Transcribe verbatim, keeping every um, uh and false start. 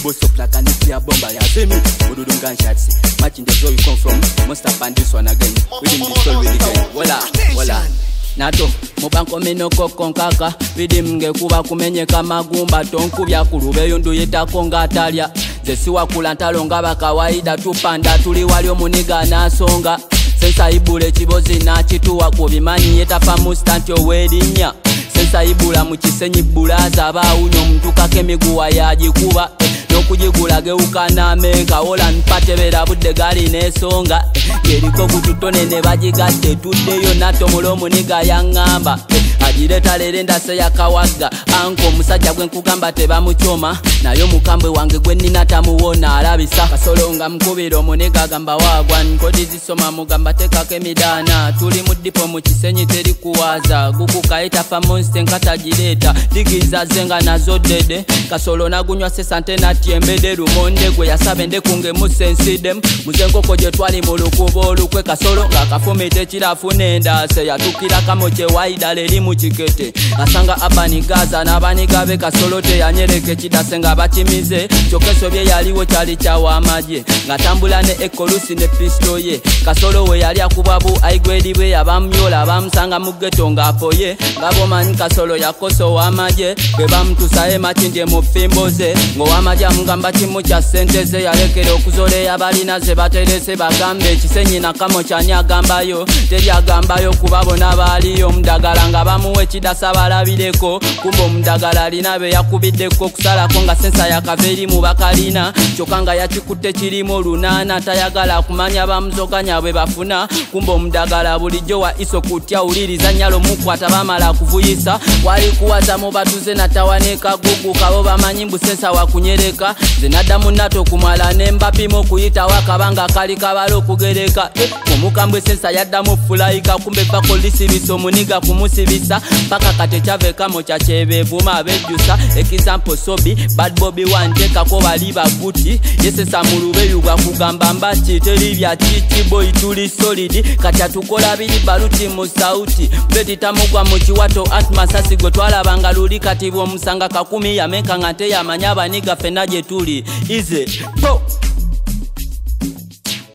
boss up like a nuclear bomber. You see me? We do them gunshots. Matching the where you come from. Must have found this one again. Within the soul with the game. Voila, voila. Nato mubanko minoko konkaka bidimge kuba kumenyeka magumba tonkubya kulubeyo nduyetako ngatalya zesiwa kulantalo ngaba kawaida tupanda tuli wali omuniga nasonga sensa ibule kibozi na kituwa kubimanyi yetafa mustanti owedinya sensa ibula mu kisenyi bulaza baunyo mtukake miguwa yagikuba nokujigula geuka namenga ola npatebera budde gali nesonga yeriko kututone ne bajigatte tuddeyo nato mulomu niga yangamba ajireta lere ndase yakawaga anko musajja gwe nkugamba tebamuchoma nayo mukambwe wange gwe nina tamuwona alabisa kasolonga mkubiro muniga gamba wagwa nkodi zisoma mugamba tekako emidana tuli mu dipo mu kisenyi teri kuwaza gukukaita fa monster nkatajireta digiza zenga nazo dede kasolo nagunywa sesante natyembede lumonde gwe yasabe ndekunge musensidem muzenkoko gye twali mu lukubo olukwe kasolo nga kafumite kirafune ndase yatukira kamoche waida leli mu kikete asanga abani gaza n'abaniga be kasolo teyanyereke kidase nga bakimize kyokeso bye yaliwo kyali kyawa amaje ngatambula ne ekolusi ne pisto ye kasolo we yali akubabu aigwedi bwe yabamyola bamusanga mu ghetto ng'apoye ngabomanyi kasolo yakoso wamaje bwe bamutusaye makindye mu fimboze ng'owamaje amugamba kimu kya sente ze yalekera okuzole abalina ze baterese bagambe ekisenyi nakamo kyani agambayo teri agambayo kubabona baaliyo mudagala nga bamuwe kidasa balabireko kumba omudagala alina be yakubiddeko kusalako nga sensa yakava eri mu bakalina kyokka nga yakikutte kirimu lunaana tayagala kumanya bamuzoganya bwe bafuna kumba omudagala bulijjo wa iso kutya uliriza nyalo mukwata bamala kuvuyisa wali kuwaza mu batuze natawaneeka gugu kabo bamanyi mbu sensa wakunyereka ze naddamu nato kumala nembapimo okuyita wakabanga kali kabala okugereka omukambwe sensa yaddamu fulayika kumbe bakolisibisa omuniga kumusibisa paka kate kyavekamo kyakyebevuma abejjusa example sobi bad bobi wantekako bali baguti yesesa mu lubeyu bwakugamba mbaki teri bya kiki boy tuli solid kati atukola biri baluti mu sauti betitamugwa mu kiwato atmasasi gwe twalabanga luli kati bw'omusanga kakumi yamenka nga nteyamanya abaniga fena gye tuli ize po